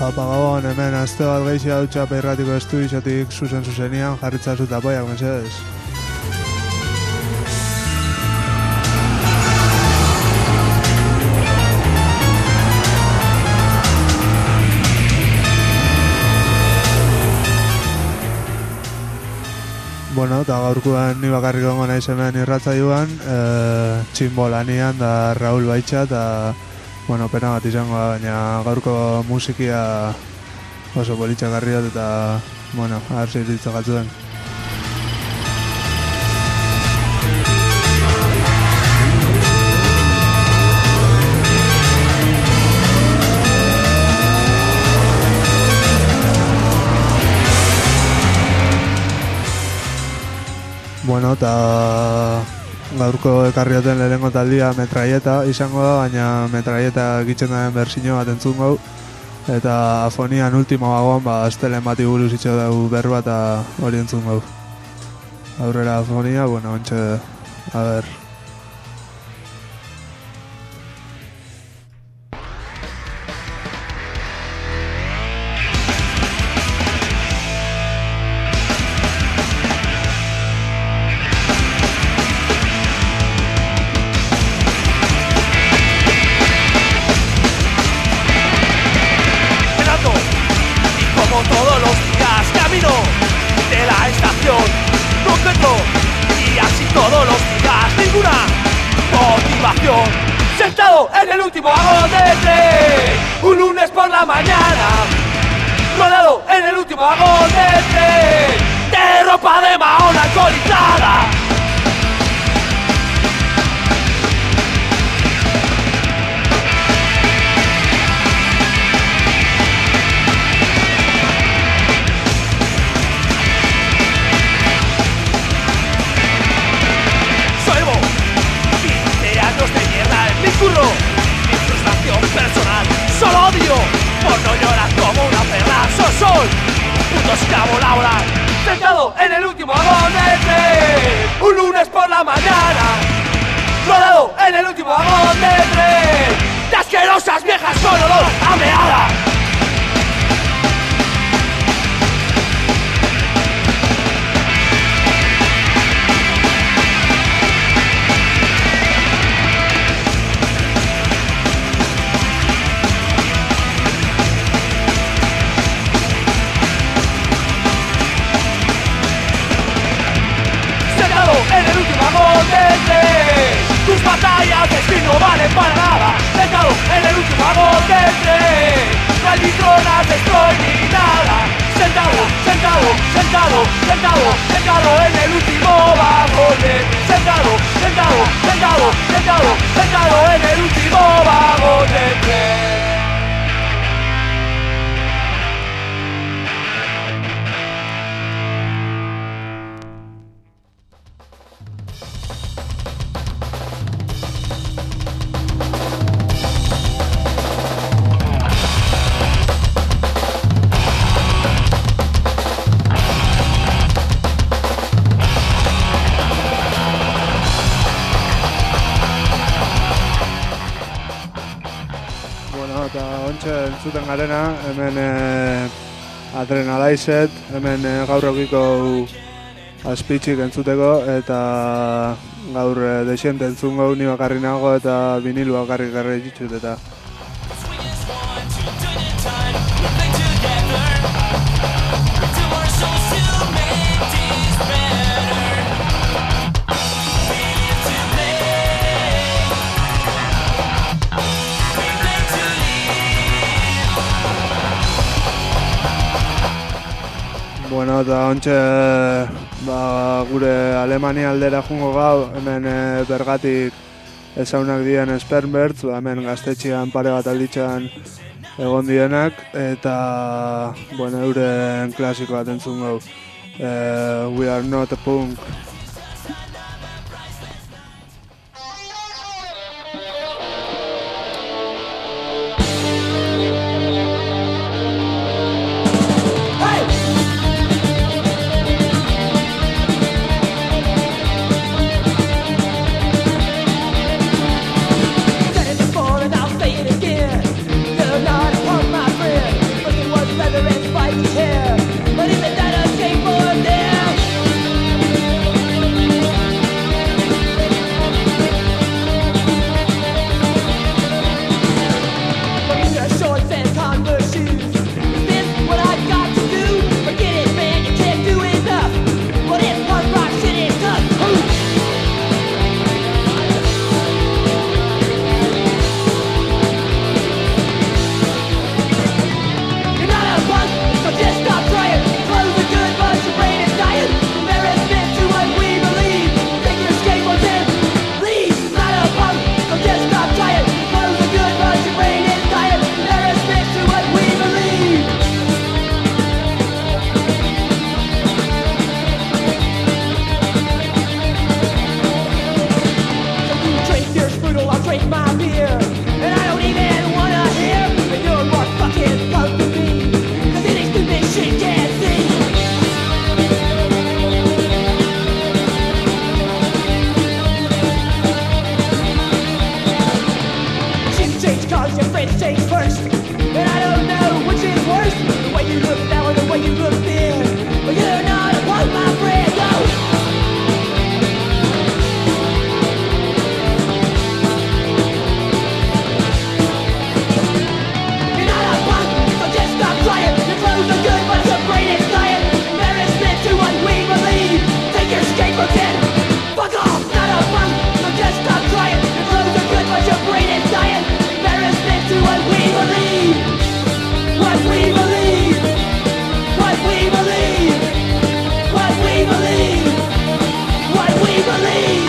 Gabon, hemen azte bat geixi hau txapa irratiko estudiotik zuzen-zuzenian jarritzazu tapoiak, mesedez. Bueno, eta gaurkoan ni bakarrik gongo naiz hemen irratzaioan, txinbolanian da Raul Baitxa, eta bueno, pena bat izango da, baina gaurko musikia oso politxakarri dut eta, bueno, arzi ditzakatzu den. Bueno, eta gaurko ekarrioten lehenengo taldia metraieta izango da, baina metraieta egitzen daren berzino bat entzun gau. Eta afonian ultimo bagoan, astelen bati buruz itxo dugu berba eta hori entzun gau. Aurrera afonia, bueno, ontxe, a ber. Sentado en el último vagón de tren, un lunes por la mañana, rodado en el último vagón de tren, de ropa de mahón alcoholizada. Mi frustración personal, solo odio por no llorar como una perra. Soy un puto esclavo laboral, sentado en el último vagón de tren, un lunes por la mañana, rodado en el último vagón de tren, de asquerosas viejas con olor a meada. En el último vagón de tren, tus batallas de fin no valen para nada. Sentado en el último vagón de tren, no hay ni tronas, destroy ni nada. Sentado, sentado, sentado, sentado, sentado en el último vagón de tren. Sentado, sentado, sentado, sentado, sentado en el último vagón de tren. Entzuten garena, hemen Adrenalized, hemen gaur eukiko azpitzik entzuteko eta gaur desiente entzun gau ni bakarri nago eta vinilu bakarrik garri ditut eta Bueno, eta ontxe gure Alemania aldera jungo gau, hemen bergatik ezaunak dien Spermbirds, hemen gaztetxean pare bat alditxan egon dienak, eta bueno, euren klasiko bat entzun gau, We Are Not a Punk. Falling out, fade again. You're not a punk, my friend, but fear. And I don't even wanna hear that you're more fucking punk than me, 'cause any stupid shit can't see. Shit change cause your friends change first, and I don't know which is worse, the way you look now or the way you look then. But you're not a punk, my friend, no. You're not a punk, so just stop trying. Your clothes are good, but your brain is dying. Embarrassment to what we believe. Take your skateboard and fuck off. Not a punk, so just stop trying. Your clothes are good, but your brain is dying. Embarrassment to what we believe. What we believe. What we believe. What we believe. What we believe.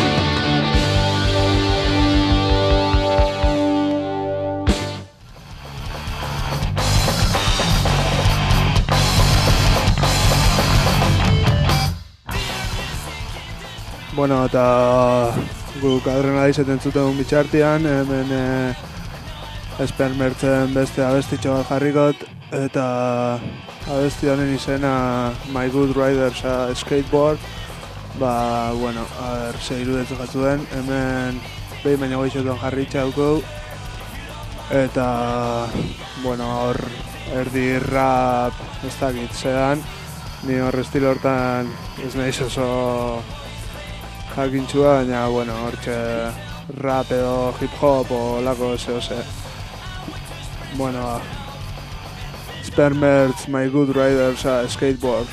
Bueno, eta guk Adrenalize entzuten bitxartian, hemen Spermertzen beste abestitxo bat jarrikot, eta abesti honen izena My Good Riders a Skateboard. Ba, bueno, ze irudetu jatuen, hemen behin baina goixotan jarritxa dugu, eta, bueno, hor erdi rap ez dakit zean, ni hor estilo hortan ez nahiz oso jakintxua, baina, bueno, hortxe rap edo hip hop o lako ze. Bueno, Spermertz, My Good Riders a Skateboard.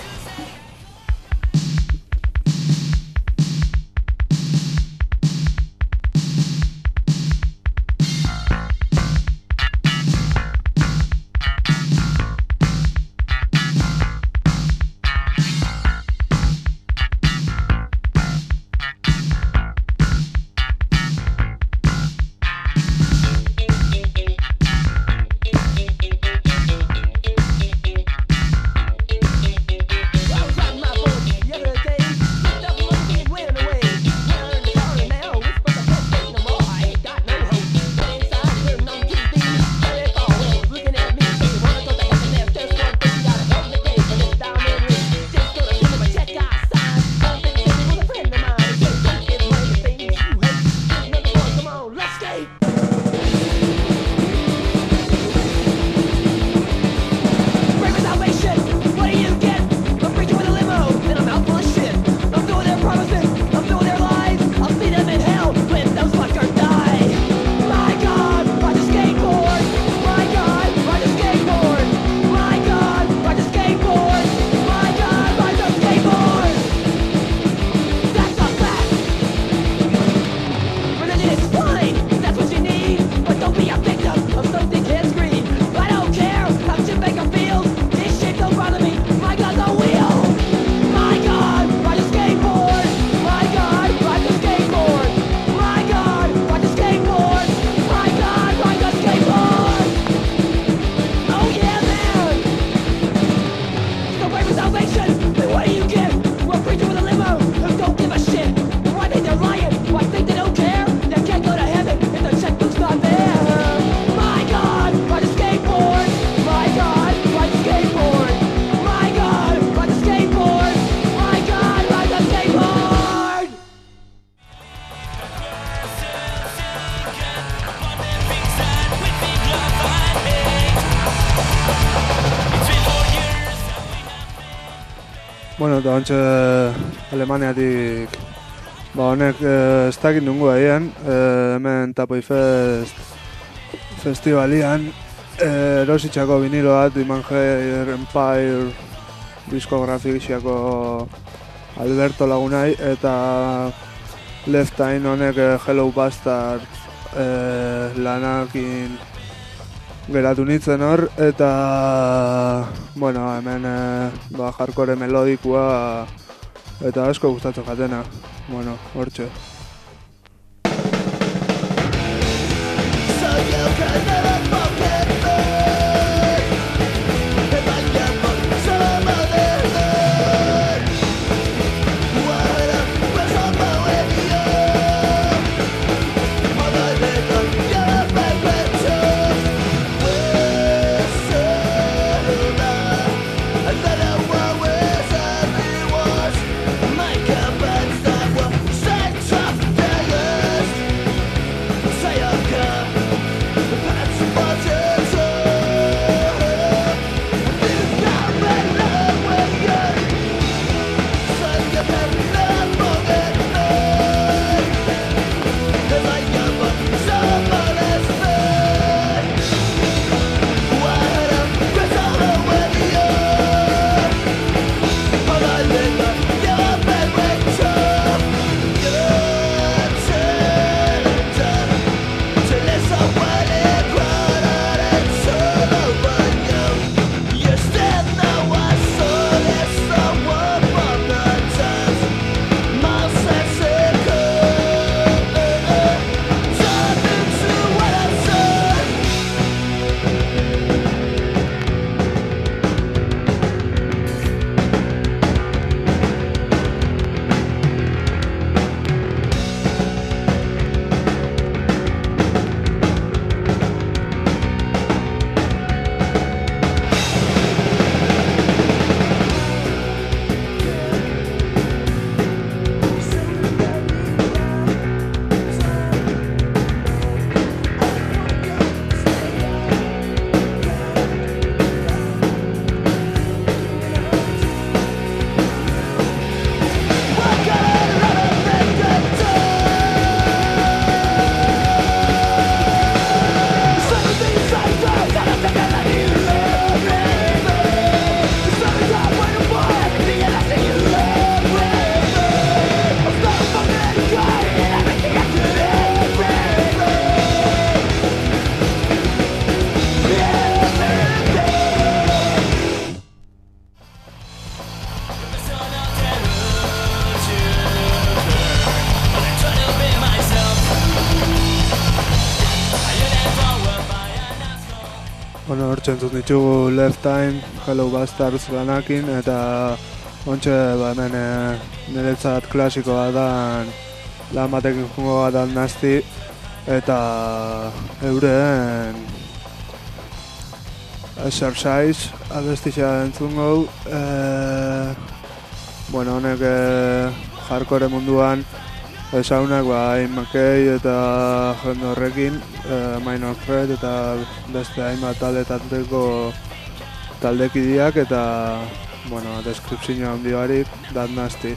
Bueno, eta ontsa Alemaniatik honek ez dakit nungo ahian, hemen Tapoi Fest festivalian erositxako vinilo bat Imanger Empire diskografixiako Alberto lagunai, eta Leftain honek Hello Bastard lanakin geratu nintzen hor, eta bueno, hemen hardcore melodikua eta asko gustatzen jatena. Bueno, hortxe. Yeah. Bueno, hor txentzun ditugu Left Time, Hello Bastards lanakin, eta ontxe hemen niretzat klasikoa da lan batekin jungo bat Nasty, eta euren Exercise abestixa entzungo. Bueno, honek hardcore munduan esaunak Ian MacKaye eta jende horrekin, Minor Threat eta beste hainbat taldekideak eta bueno, deskripzio handi barik, Dat Nasty.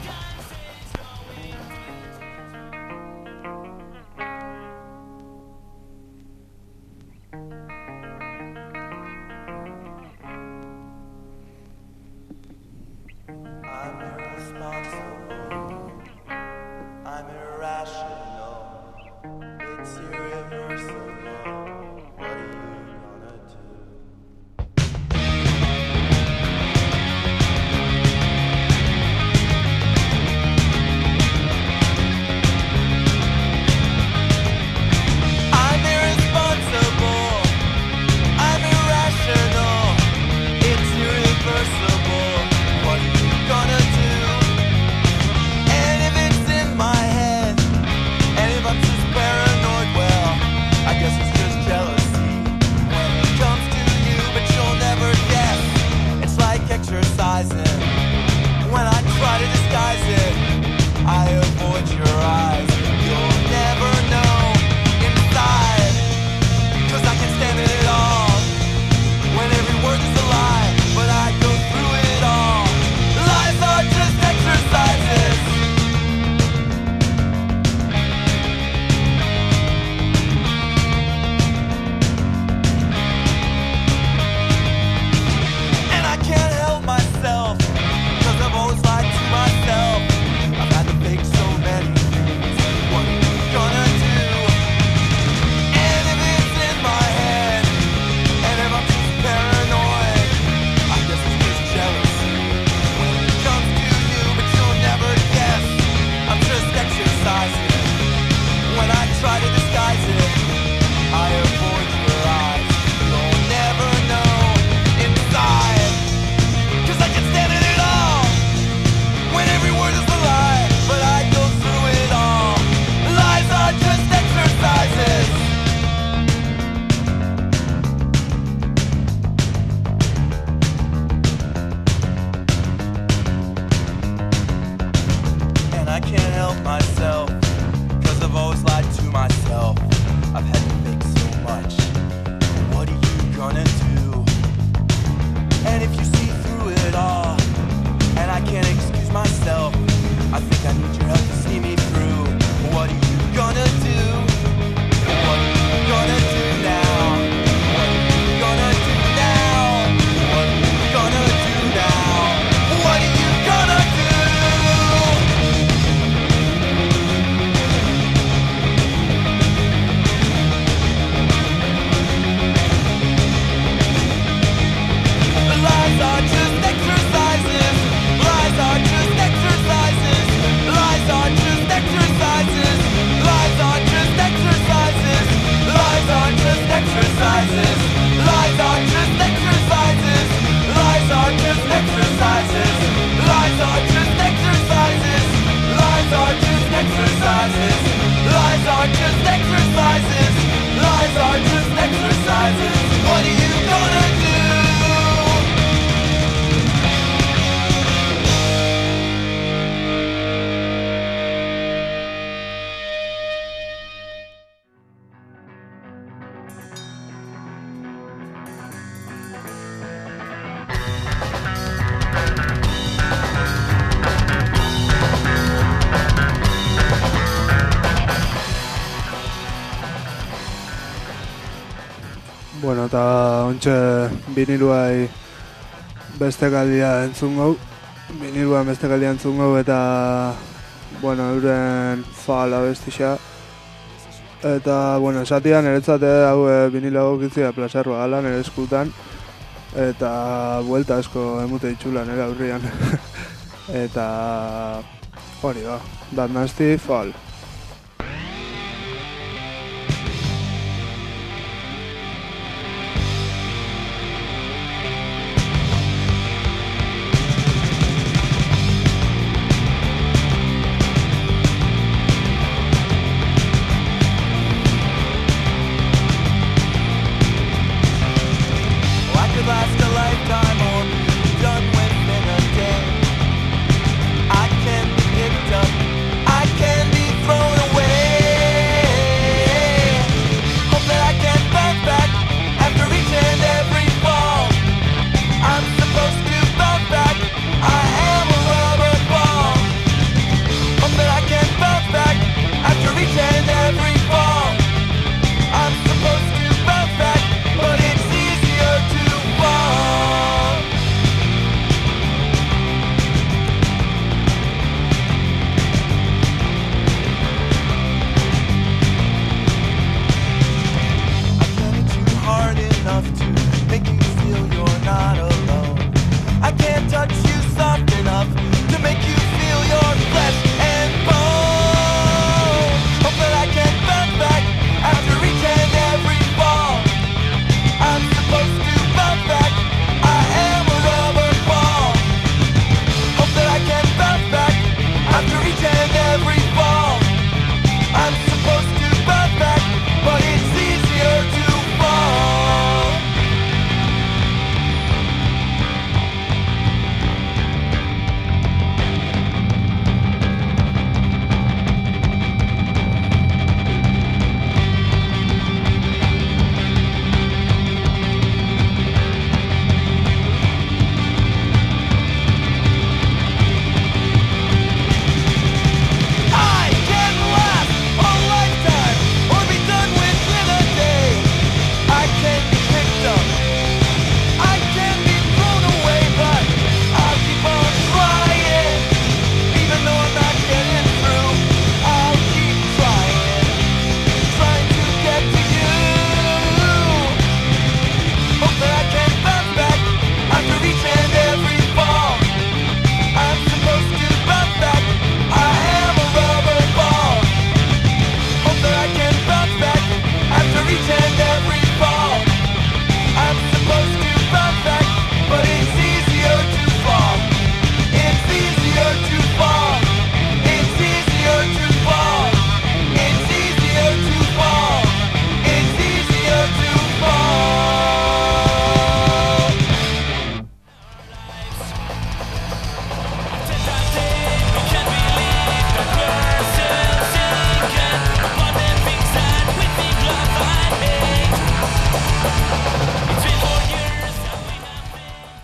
Bueno, eta ontxe biniluai bestekaldia entzungo. Biniluan bestekaldia entzungo eta bueno, euren Fall abestixa. Eta, bueno, esatian niretzate hau binilago gitzia plazarroa gala nire eskutan. Eta buelta asko emute ditxula nire aurrian. Eta hori da, Dat Nasty, Fall.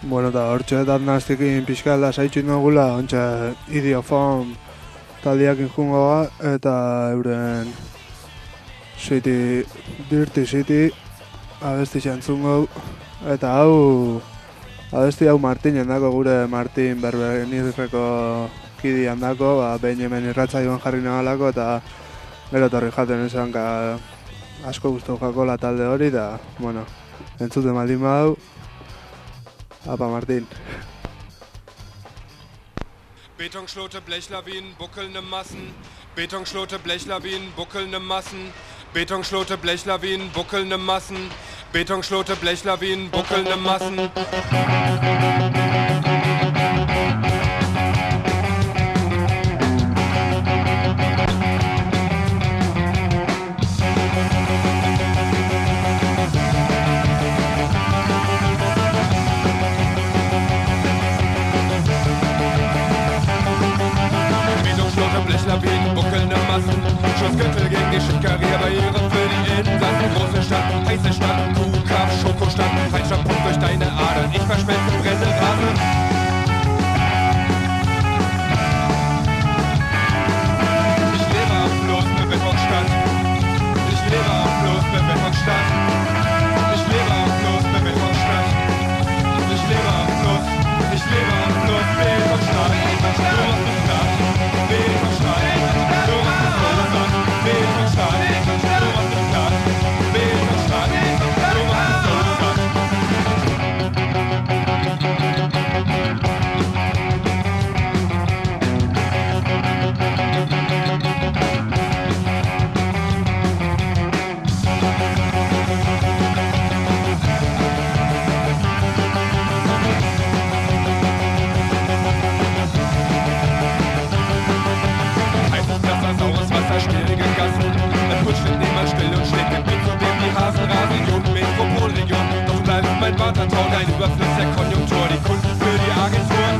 Bueno, eta hortxe datnaztikin pixka lasaitxin dugula, ontsa Idiofon taldiakin jungoa, eta euren Dirty City abesti xantzungo, eta abesti hau Martinen dako, gure Martin Berbenirreko kidian dako, behin hemen irratzaioan jarri nagalako, eta gero torri jaten esan asko guztu jako la talde hori, da, bueno, entzuten baldin badau, apa Martin. Betonschlote, Blechlawinen, buckelnde Massen. Betonschlote, Blechlawinen, buckelnde Massen. Betonschlote, Blechlawinen, buckelnde Massen. Betonschlote, Blechlawinen, buckelnde Massen. Blechlawinen, buckelnde Massen. Schussgürtel gegen die Schiffkarrierbarriere für die Insassen. Große Stadt, heiße Stadt, Kuhkraft, Schokostadt. Falscher Punkt durch deine Adern, ich verschmelze, brenne, rase. Ich lebe am Fluss, eine Betonstadt. Ich lebe am Fluss, eine Betonstadt. Ich lebe am Fluss, eine Betonstadt. Ich lebe am Fluss, ich lebe am Fluss, Betonstadt. Mein Vatertrauen, ein Überfluss der Konjunktur, die Kunden für die Agenturen.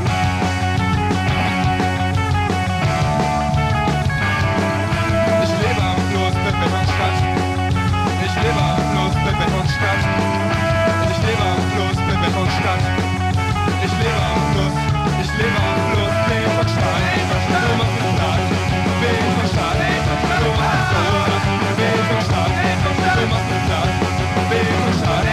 Ich lebe am Fluss mit Betonstadt. Ich lebe am Fluss mit Betonstadt. Ich lebe am Fluss mit Betonstadt. Ich lebe am Fluss, ich lebe am Fluss, Betonstadt. Du machst es platt, Betonstadt. Du machst es platt, Betonstadt. Du machst es platt, Betonstadt.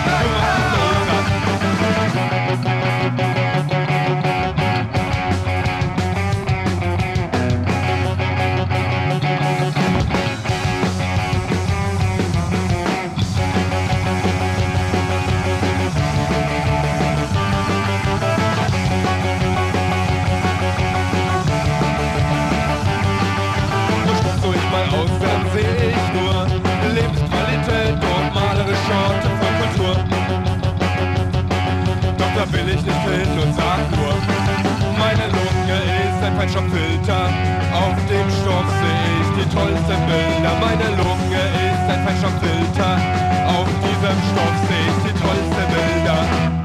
Will ich nicht hin und sag nur, meine Lunge ist ein falscher Filter. Auf dem Stoff sehe ich die tollsten Bilder. Meine Lunge ist ein falscher Filter. Auf diesem Stoff sehe ich die tollsten Bilder.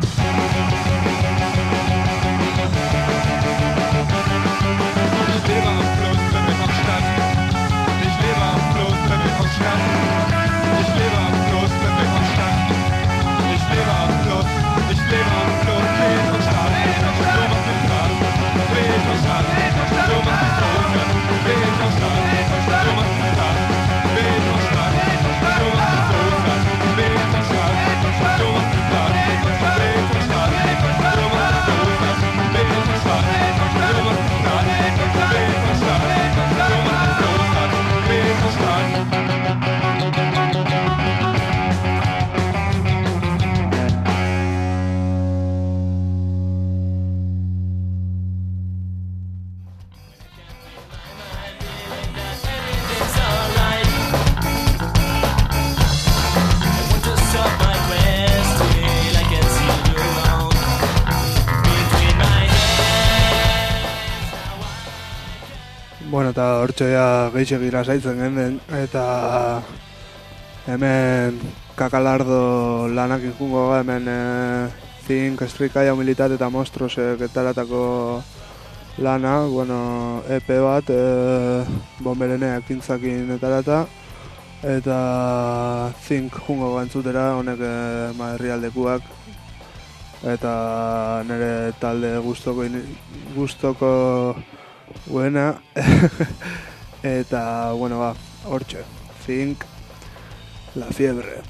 Ich lebe am Fluss der Betonstadt. Ich lebe am Fluss der Betonstadt. Ich lebe am Fluss der Betonstadt. Ich lebe am Fluss. Ich lebe am Fluss. Betonstadt, du machst es platt. Betonstadt, du machst es runter. Betonstadt, du machst es platt. Betonstadt, du machst es runter. Betonstadt, du machst es platt. Betonstadt, du machst es runter. Betonstadt, du machst es platt. Betonstadt, du machst es runter. Betonstadt. Bueno, eta hortxe ja gehiagira zaitzen genden, eta hemen Kakalardo lanak injungo ga, hemen Think, Strikaia, Humilitat eta Monstrosek etaratako lana, bueno, EP bat, Bombereneak kintzakin etarata, eta Think jungo ga entzutera, honek herrialdekuak, eta nire talde gustoko buena eta bueno ba, hortxe, Think, La Fiebre.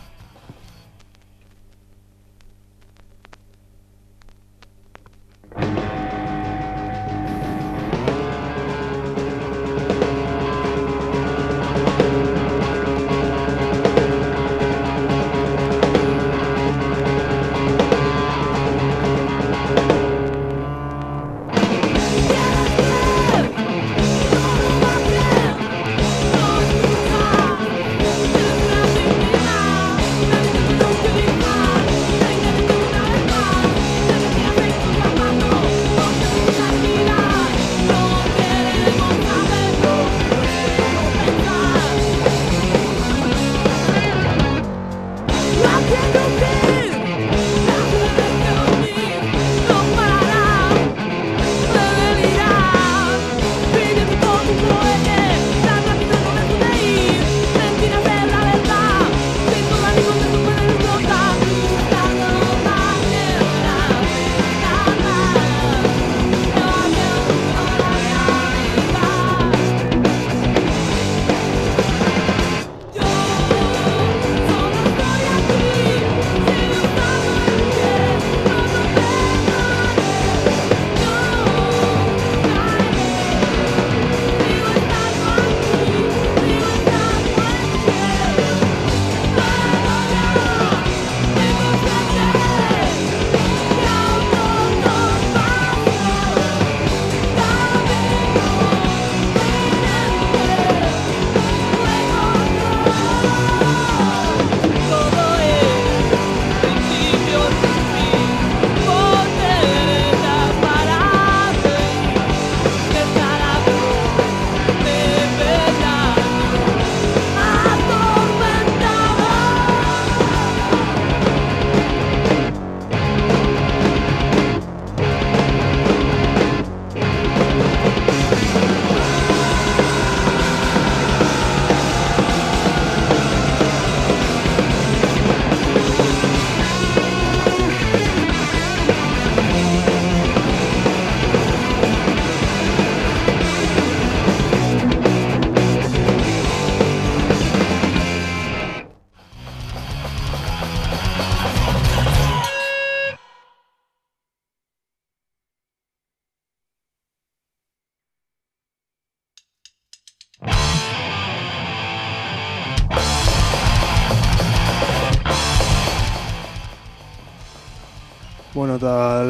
Bueno, eta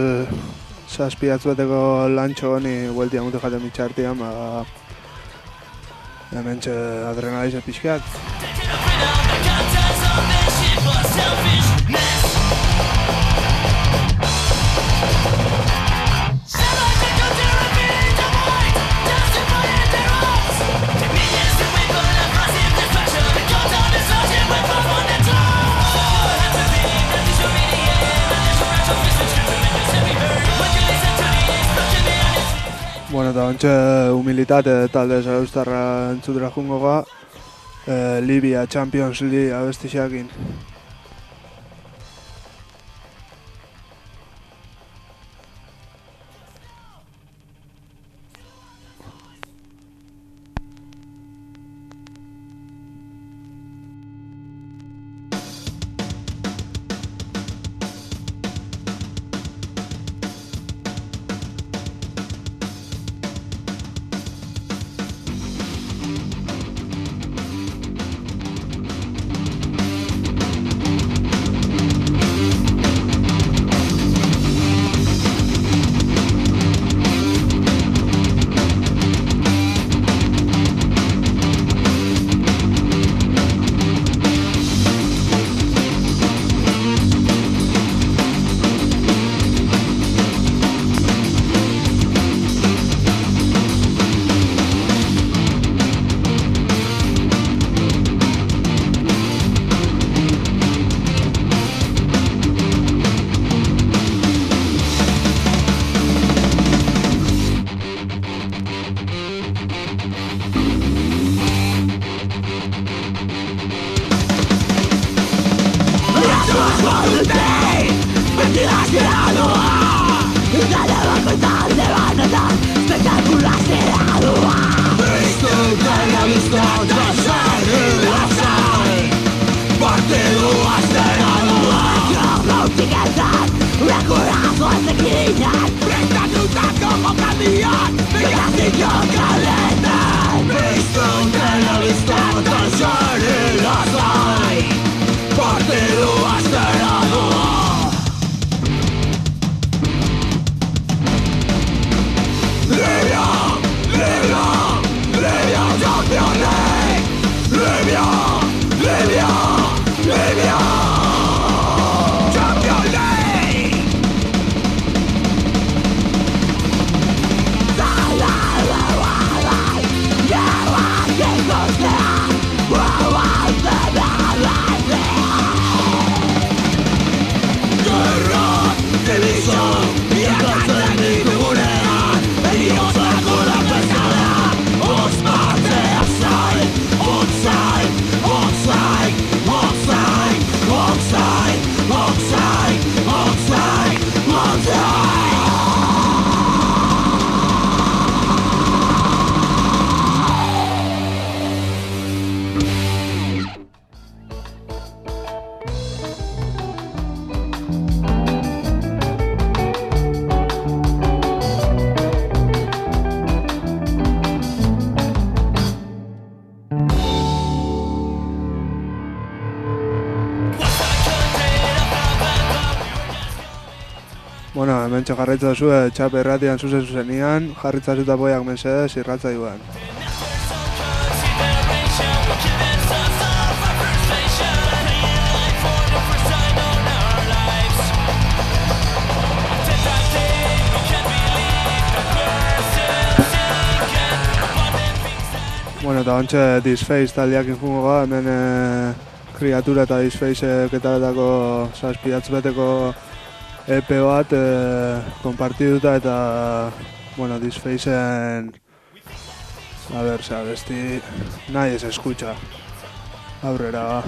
zazpiatzueteko lantxo honi bueltia mute jaten mitxartian, ba, hementxe adrenalize pixkat. Bueno, eta ontxe humilitate talde zarauztarra entzutera jungo ga, Libia Champions League abestixakin. Bueno, hementxe jarraitza zuen txap erratian zuzenian, jarritza zuta boiak mesedez irratza joan. Bueno, eta ontxe Disface taldeak injungo ga, hemen Kreatura eta Disface ketaletako zazpidatz beteko EP bat konpartituta eta bueno, Disfaceen a ver, abesti nadie se escucha aurrera ba.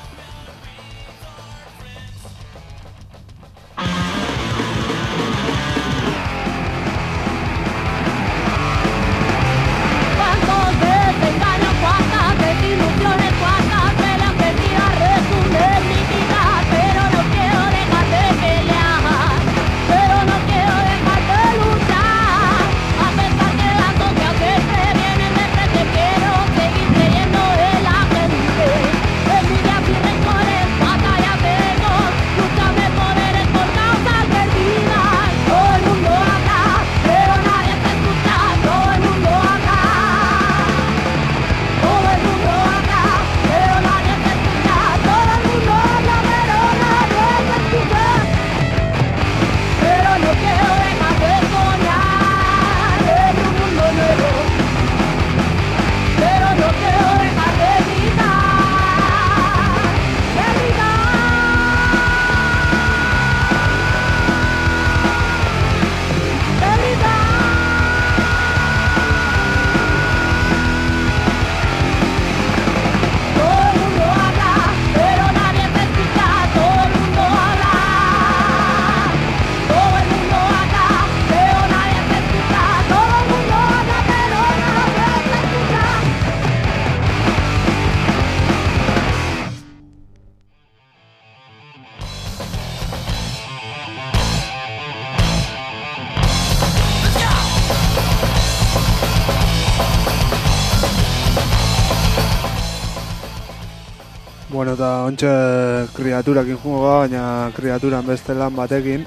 Bueno, eta ontxe Kreaturak injungo ga, baina Kreaturan beste lan batekin.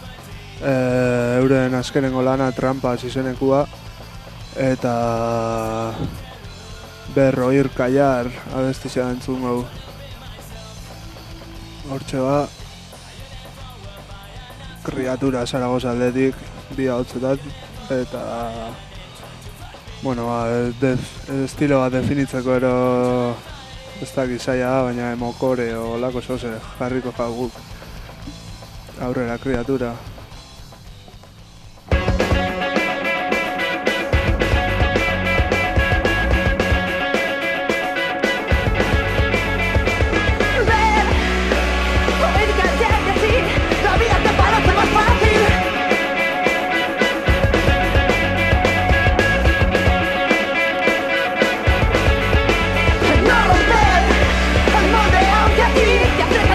Euren azkenengo lana Trampas izenekua. Eta Berroir Kallar abestizia entzun gau. Hortxe ba, Kreatura Zaragoza aldetik, bi hautzetat, eta bueno, estilo bat definitzeko ero ez dakit zaila da, baina emokore o lako zoze jarriko jaguk aurrera Kreatura. Te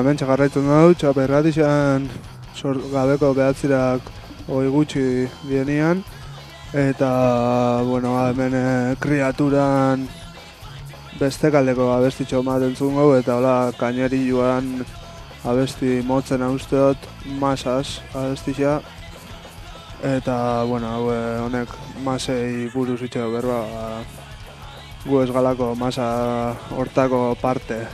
hemen txagarraitzen dut, txaperratixan gabeko behatzirak hoi gutxi dienian. Eta, bueno, hemen kriaturan beste kaldeko abestitxo bat entzungo, eta hola kaineri joan abesti motzen usteot, masaz abestitxa. Eta, bueno, honek masei buruz itxeo berba, gu ez galako masa hortako parte.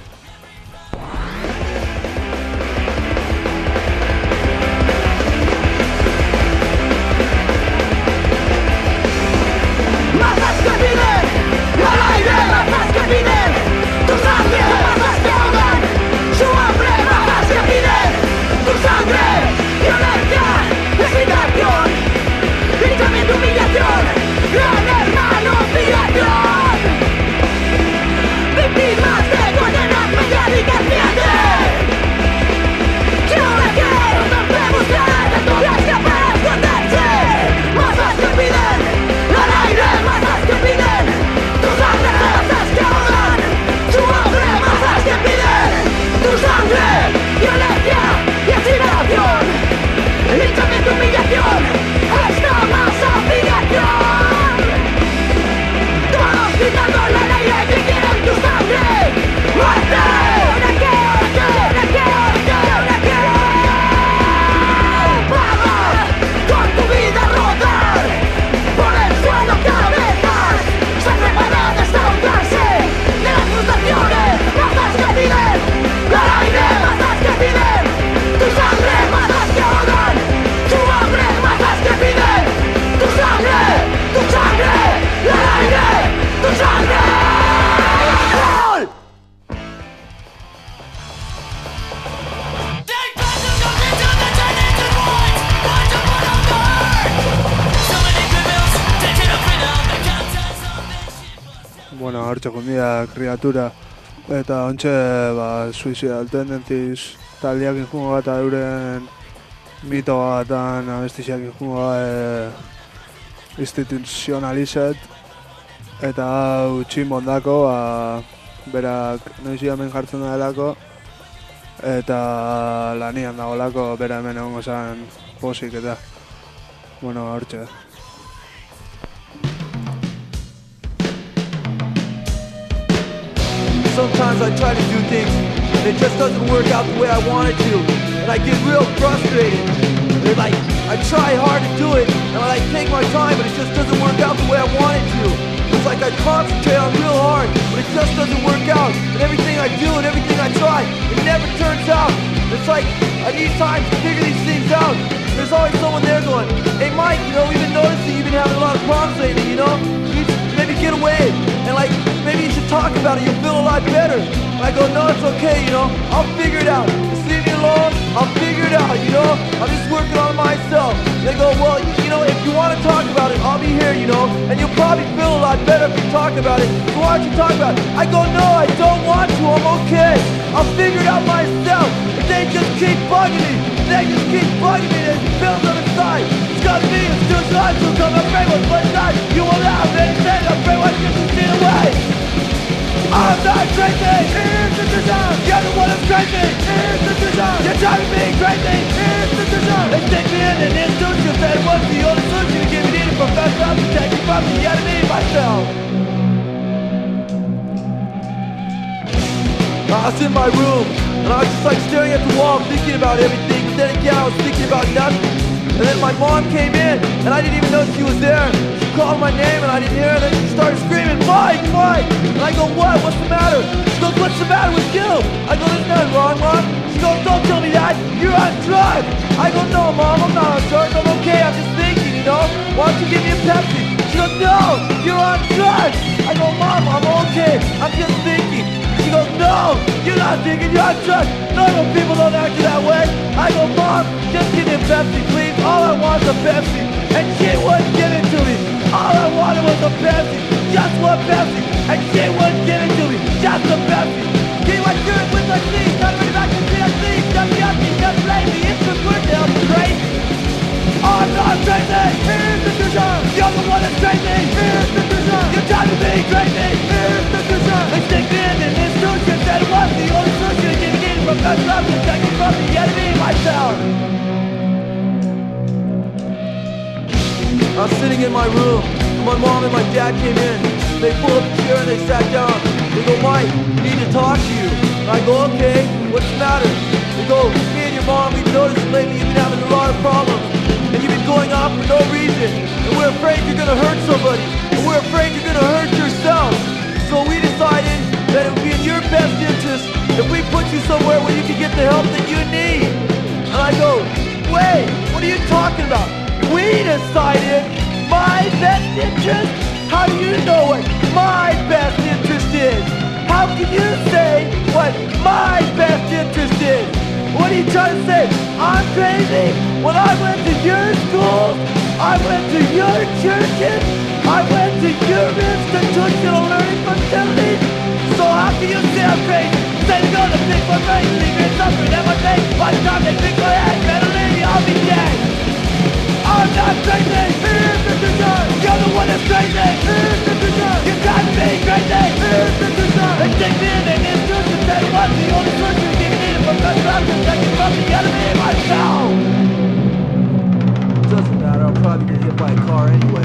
Masas que piden, al aire, masas que piden, tu sangre, masas que ahogan, su hambre, masas que piden, tu sangre, violencia, excitación, linchamiento, humillación, gran hermano, humillación, víctimas de condenas mediáticas mienten, que ahora que no te buscan, las que para esconderse, masas que piden, al aire, masas que piden, tu sangre, masas que ahogan, su hambre, masas que piden, tu sangre, violencia y excitación, linchamiento, humillación, esta masa humillación, todos gritando en el aire que quieren tu sangre, muerte, vamos con tu vida a rodar por el suelo cabezas, sangre para desahogarse de las frustraciones, masas que piden, al aire, masas que piden, tu sangre, masas que ahogan, su hambre, masas que piden, tu sangre, al aire, tu sangre. Bueno, hortxe jundia kriatura eta ontxe Suicidal Tendencies taldeak injungo bat euren mito batan abestiziak injungo instituzionalizet eta hau txinbondako berak noiz hemen jartzen da delako eta lanian dagolako bera hemen egongo zen posik eta bueno, hortxe. Sometimes I try to do things and it just doesn't work out the way I want it to, and I get real frustrated. And I try hard to do it and I take my time, but it just doesn't work out the way I want it to. It's like I concentrate on real hard, but it just doesn't work out. And everything I do and everything I try, it never turns out. It's like I need time to figure these things out. There's always someone there going, hey Mike, we've been noticing you've been having a lot of problems lately, you need to maybe get away and maybe you should talk about it, you'll feel a lot better. And I go, no, it's okay, I'll figure it out. Just leave me alone, I'll figure it out, I'm just working on myself. They go, well, if you want to talk about it, I'll be here, and you'll probably feel a lot better if you talk about it. So why don't you talk about it? I go, no, I don't want to, I'm okay. I'll figure it out myself. But they just keep bugging me. There's bills on the side. It's got me, it's too hard to come up right with one side. You will have anything, I'm afraid what you can see away. I'm not crazy, it's the design. You're the one that's crazy, it's the design. You're driving me crazy, it's the design. They stick me in an institution, said it was the only solution to give me the professional protection from the enemy myself. I was in my room, and I was just staring at the wall, thinking about everything. But then again, I was thinking about nothing. And then my mom came in, and I didn't even know she was there. She called my name, and I didn't hear her. Then she started screaming, Mike, Mike! And I go, what? What's the matter? She goes, what's the matter with you? I go, there's nothing wrong, Mom. She goes, don't tell me that. You're on drugs. I go, no, Mom, I'm not on drugs. I'm okay. I'm just thinking, Why don't you give me a Pepsi? She goes, no, you're on drugs. I go, Mom, I'm okay. I'm just thinking. She goes, no, you're not thinking, you're on drugs. Normal people don't act that way. I go, Mom, just give me a Pepsi, please. All I want is a Pepsi. And she wouldn't give it to me. All I wanted was a Pepsi. Just one Pepsi. And she wouldn't give it to me. Just a Pepsi. Give my shirt with my sleeves. Not really back to CSC. Just yucky, just lazy. It's the birthday, I'm crazy. I'm not crazy. Here's the vision. You're the one that's crazy. Here's the vision. You're driving me crazy. Here's the vision. They stick me in an institution that was the only solution to get me from guns up, protect me from the enemy myself. I was sitting in my room, and my mom and my dad came in. They pulled up a chair and they sat down. They go, Mike, we need to talk to you. And I go, okay, what's the matter? They go, me and your mom, we've noticed lately you've been having a lot of problems. And you've been going off for no reason. And we're afraid you're gonna hurt somebody. And we're afraid you're gonna hurt yourself. So we decided that it would be in your best interest if we put you somewhere where you can get the help that you need. And I go, wait, what are you talking about? We decided my best interest? How do you know what my best interest is? How can you say what my best interest is? What are you trying to say? I'm crazy? When I went to your schools, I went to your churches, I went to your institutional learning facilities. So how can you say I'm crazy? Say to go to pick my brain, leave me suffering at my face. By the time they pick my head, better leave me, I'll be dead. I'm not crazy, here's Mr. John. You're the one that's crazy, here's Mr. John. You got me crazy, here's Mr. John. They take me in and introduce and say what's the only solution you need from the crowd to take it from the enemy myself. Doesn't matter, I'll probably get hit by a car anyway.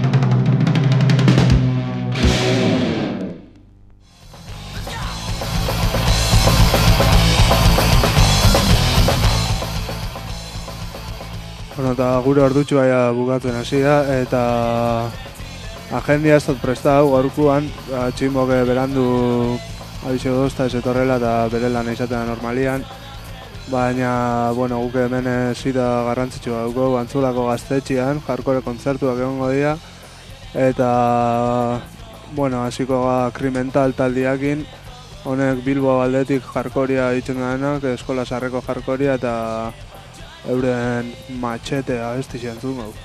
Bueno, eta gure ordutxu baia bukatzen hasi da, eta agendia ez dut prestau gaurkuan, txinboke berandu abixe dozta ez etorrela eta bere lan izatea normalian, baina, bueno, guke hemen zita garrantzitsua dugu, Antzulako gaztetxian, hardcore kontzertuak egongo dira, eta, bueno, hasiko ga Krimental taldiakin, honek Bilbo aldetik hardcorea ditzen denak, eskola sarreko hardcorea eta euren matxetea abesti zentzun gau.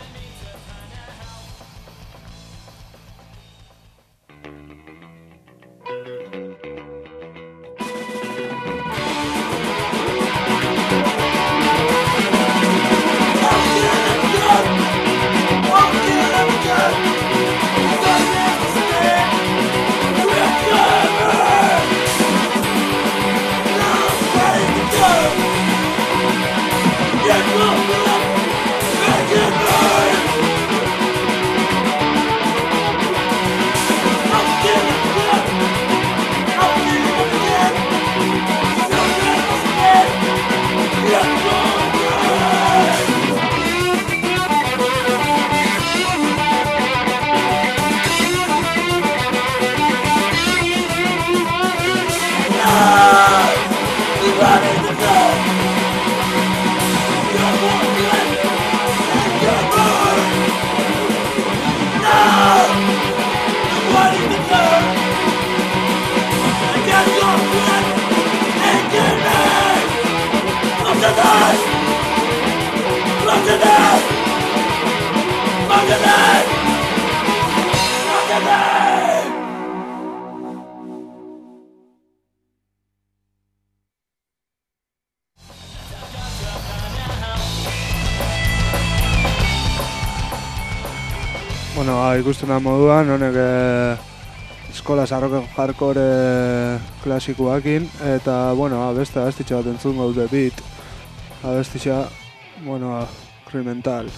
Bueno, ikusten da moduan, honek eskola sarroko hardcore klasikoakin, eta, bueno, beste abestitxe bat entzun gaude beat, abestitxa, bueno, Krimental.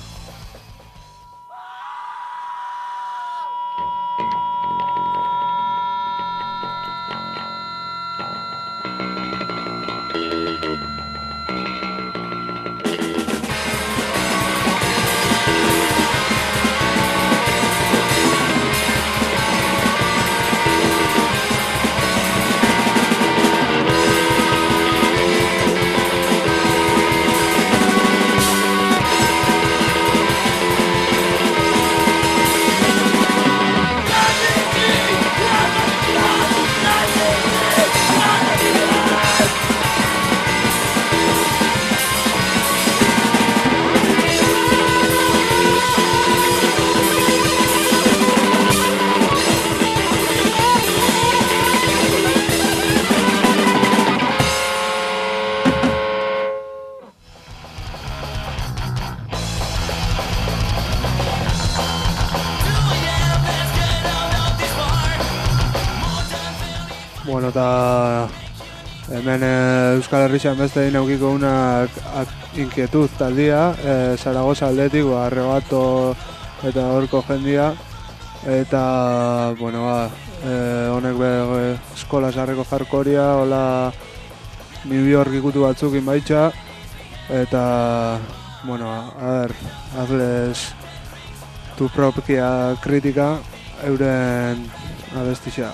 Bueno, eta Hemen Euskal Herrian beste egin aukiko una inquietud taldia, Zaragoza aldetik, Arrebato eta horko jendia, eta, bueno, honek eskola sarreko jarkoria, hola New York ikutu batzukin baitxa, eta, bueno, hazles tu propia kritika euren abestixa.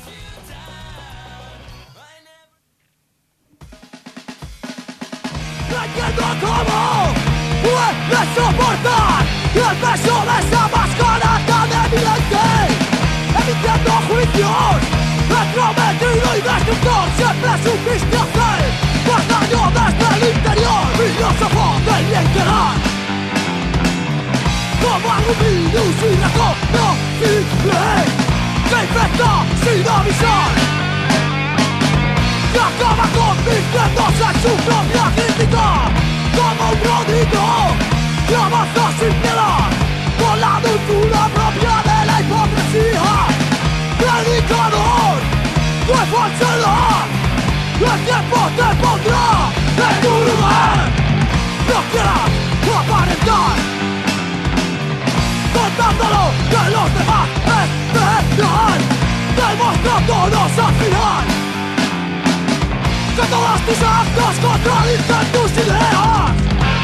Entiendo cómo puedes soportar el peso de esa máscara tan evidente, emitiendo juicios, entrometido y destructor. Siempre supiste hacer más daño desde el interior, filósofo del bien querer. Como algún virus irreconocible que infecta sin avisar, que acaba convirtiéndose en su propia crítica, como un rodillo que avanza sin piedad, con la dulzura propia de la hipocresía. Predicador de falsedad, el tiempo te pondrá en tu lugar. No quieras aparentar, contándolo que los demás esperan, demostrándonos al final que todos tus actos contradicen tus ideas.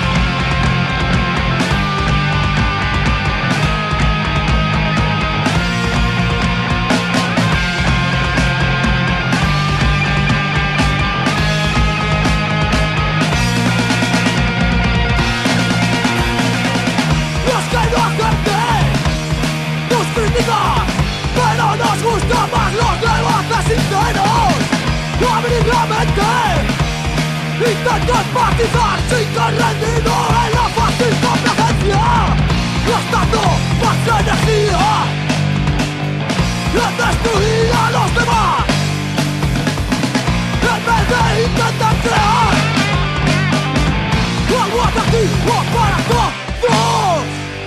Nos que no acepten tus críticas, pero nos gustan más los debates sinceros. Abrigamente intento empatizar sin caer rendido en la fácil complacencia, gastando más energía en destruir a los demás en vez de intentar crear algo atractivo para todos.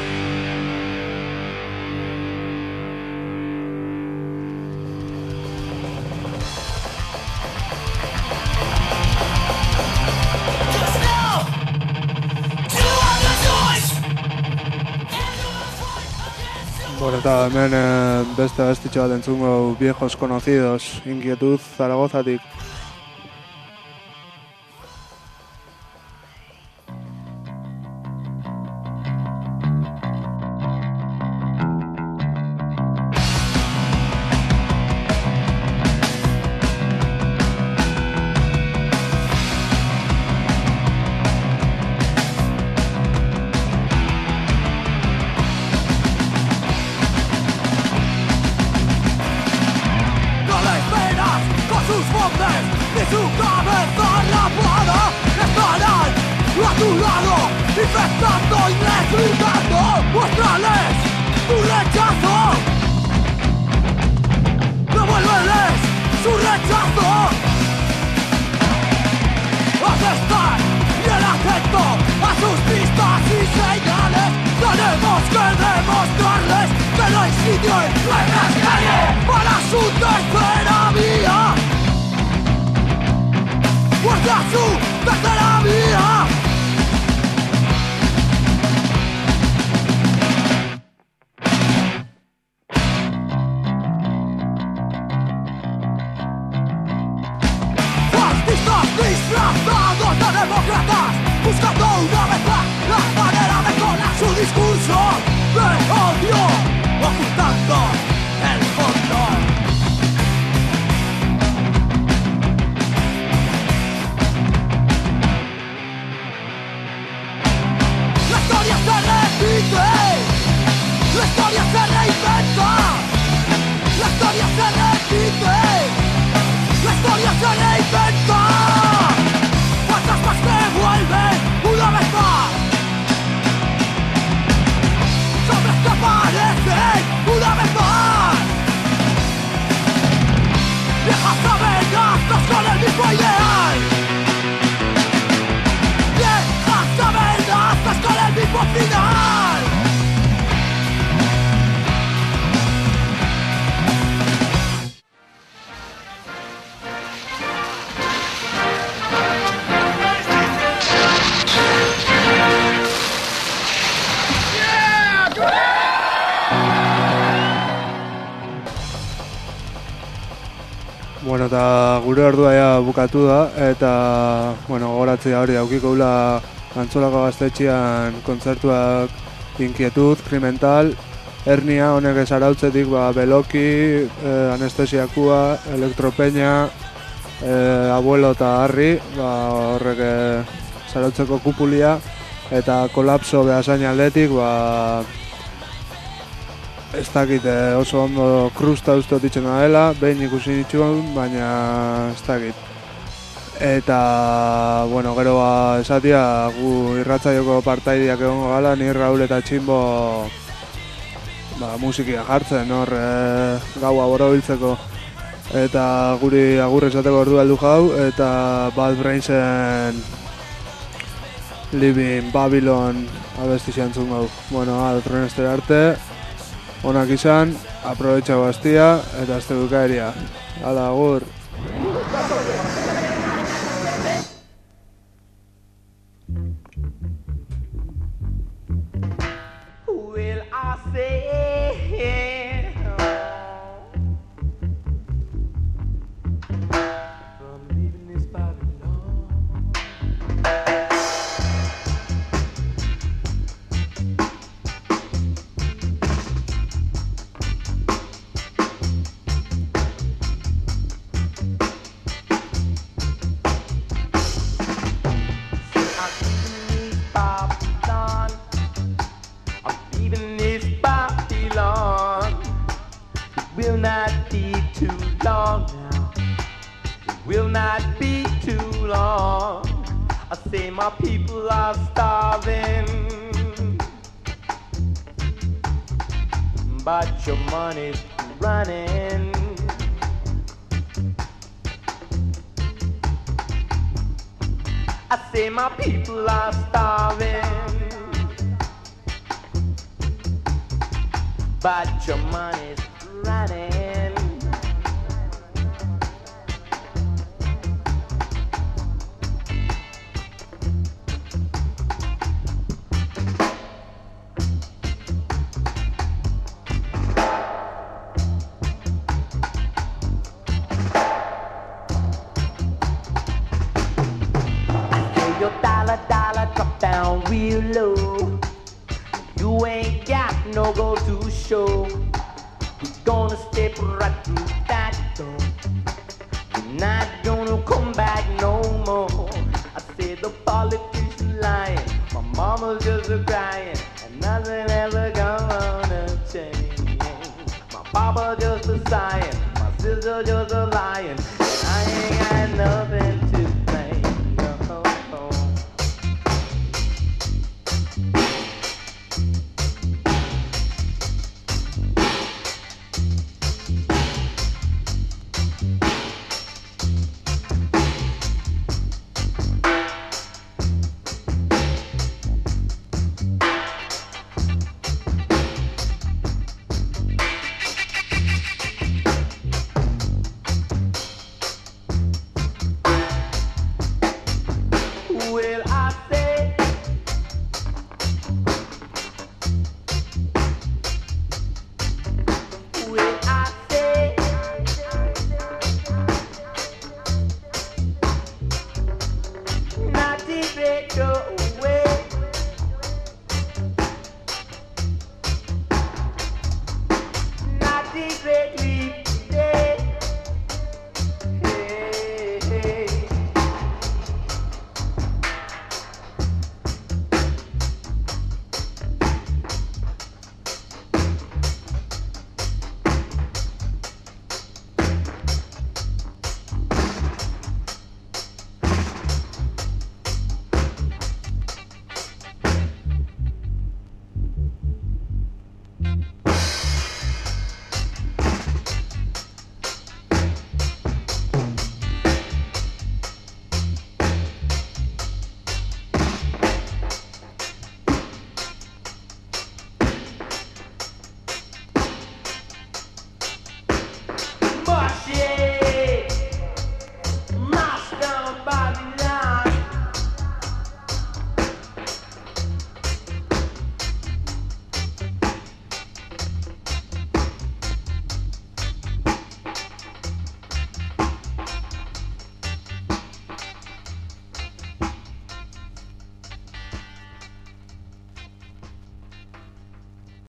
Bueno, eta hemen beste bestitxo bat entzungo, viejos conocidos, inquietud Zaragozatik. ¡Fantasmas que vuelven una vez Bueno, eta gure ordua ja bukatu da, eta, bueno, gogoratzea hori daukiko gula Antzolako gaztetxean kontzertuak Inquietud, Crimental, Hernia, honek esarautzetik, Beloki, Anestesiakua, Elektropeña, Abuelo eta Harri, horrek zarautzeko kupulia, eta Kolapso Beasain aldetik, ez dakit oso ondo krusta uste ditzen dela, behin ikusi nituen, baina ez dakit. Eta, bueno, gero esatia gu irratzaioko partaideak egongo gala, ni Raul eta Tximbo musikia jartzen, hor gaua borobiltzeko. Eta guri agur esateko ordu heldu jau, eta Bad Brainsen Living Babylon abesti xantzun gau. Bueno, datorren astera arte, onak izan, aprobetxa bastia, eta azte bukaeria. Hala, agur! My people are starving, but your money's running. I say my people are starving, but your money's running. Real low, you ain't got no gold to show. We're gonna step right through that door. You're not gonna come back no more. I said the politician lying, my mama's just a crying, and nothing ever gonna change. My papa just a sighing, my sister just a lying, and I ain't got nothing